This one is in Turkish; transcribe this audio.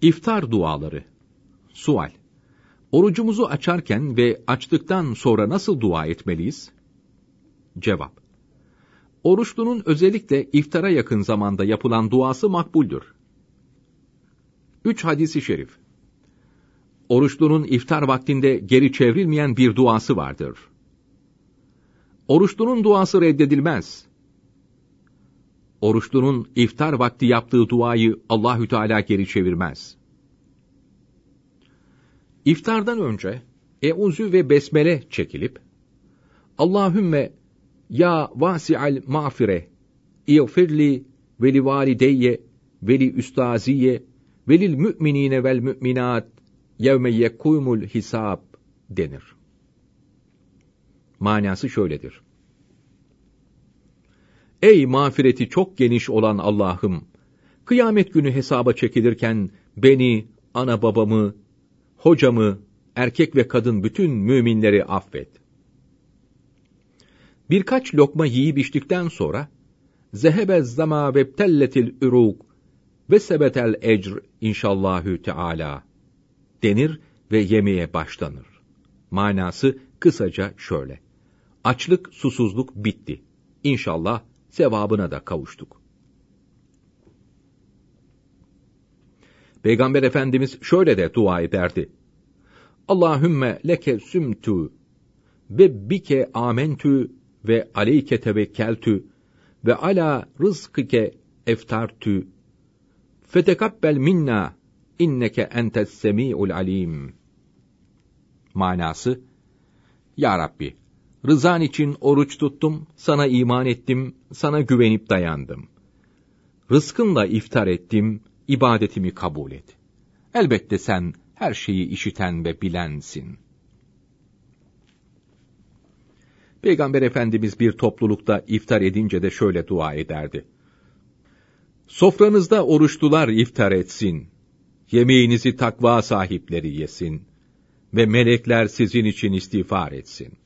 İftar duaları. Sual: Orucumuzu açarken ve açtıktan sonra nasıl dua etmeliyiz? Cevap: Oruçlunun özellikle iftara yakın zamanda yapılan duası makbuldür. 3 hadis-i şerif. Oruçlunun iftar vaktinde geri çevrilmeyen bir duası vardır. Oruçlunun duası reddedilmez. Oruçlunun iftar vakti yaptığı duayı Allahü Teala geri çevirmez. İftardan önce Eûzü ve Besmele çekilip Allahümme ya vasi'al mağfire İğfirli ve li valideyye ve li üstaziye ve lil mü'minine vel mü'minat yevme yekumul hisab denir. Manası şöyledir: Ey mağfireti çok geniş olan Allah'ım! Kıyamet günü hesaba çekilirken beni, ana babamı, hocamı, erkek ve kadın bütün müminleri affet. Birkaç lokma yiyip içtikten sonra zehebez zama vebtelletil uruk ve sebetel ecr inşallahü teâlâ denir ve yemeğe başlanır. Manası kısaca şöyle: Açlık, susuzluk bitti. İnşallah sevabına da kavuştuk. Peygamber Efendimiz şöyle de dua ederdi: Allahümme leke sümtü ve bike amentü ve aleyke tevekkeltü ve ala rızkike eftartü fetekabbel minna inneke entes semi'ul alim. Manası: Ya Rabbi, rızan için oruç tuttum, sana iman ettim, sana güvenip dayandım. Rızkınla iftar ettim, ibadetimi kabul et. Elbette sen her şeyi işiten ve bilensin. Peygamber Efendimiz bir toplulukta iftar edince de şöyle dua ederdi: Sofranızda oruçlular iftar etsin, yemeğinizi takva sahipleri yesin ve melekler sizin için istiğfar etsin.